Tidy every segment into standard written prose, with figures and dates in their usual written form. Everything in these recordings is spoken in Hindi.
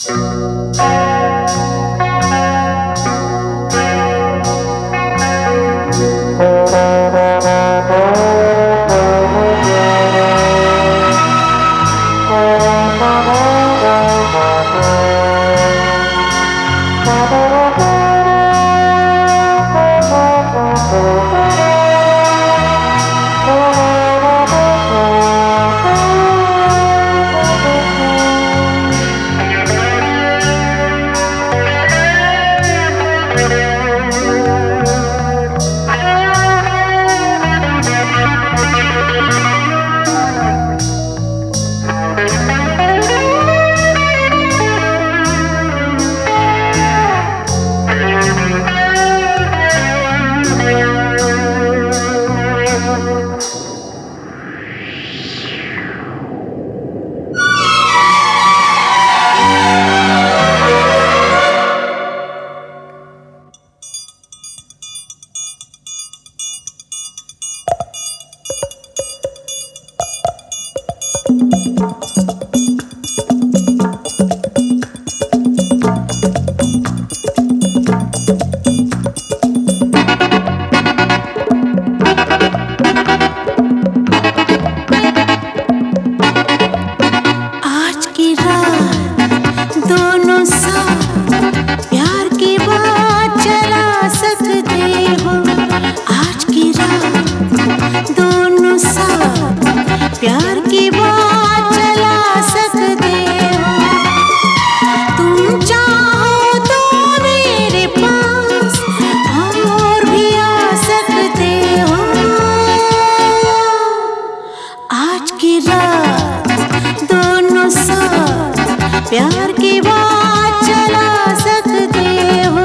प्यार की बात चला सकते हो।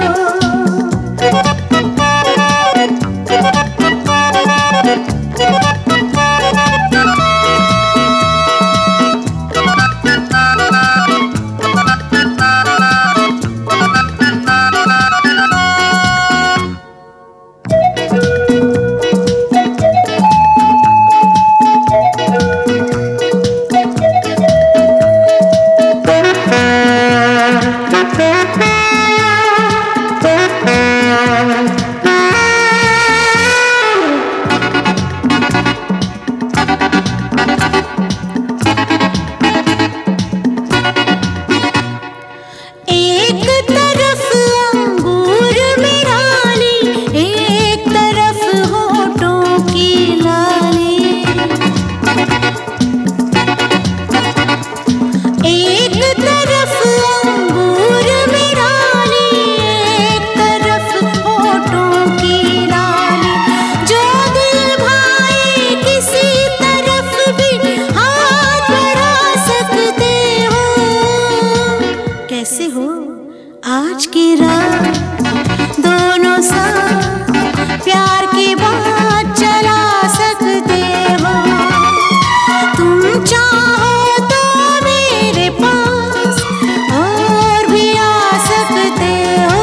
कैसे हो आज की रात दोनों साथ प्यार की बात चला सकते हो। तुम चाहो तो मेरे पास और भी आ सकते हो।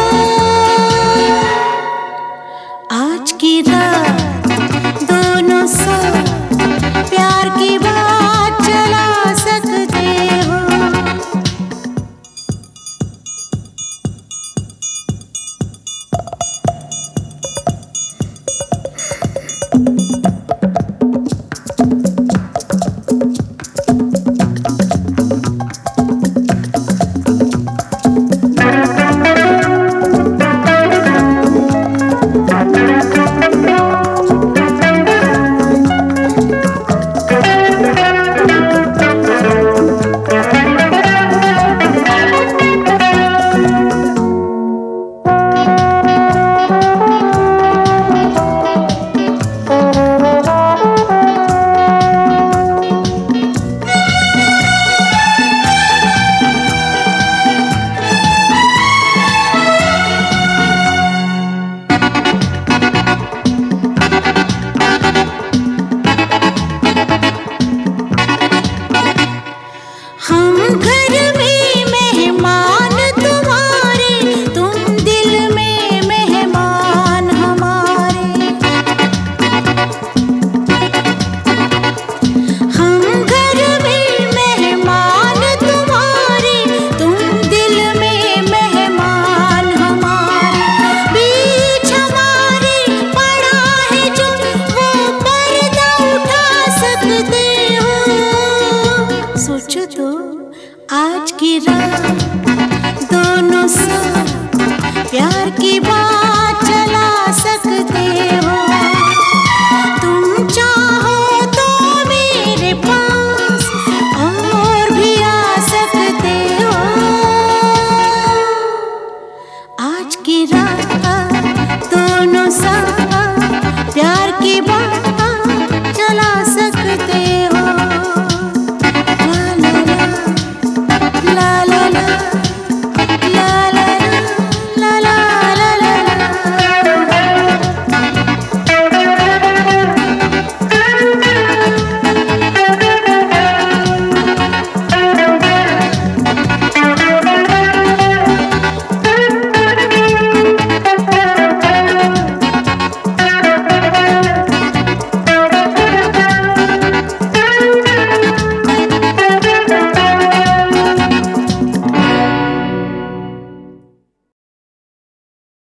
आज की रात दोनों साथ प्यार की बात चला सकते हो। आज की रात दोनों साथ प्यार की बात चला सकते हो। तुम चाहो तो मेरे पास और भी आ सकते हो। आज की रात दोनों साथ प्यार की बात चला सकते हो। ला ला ला ला ला ला।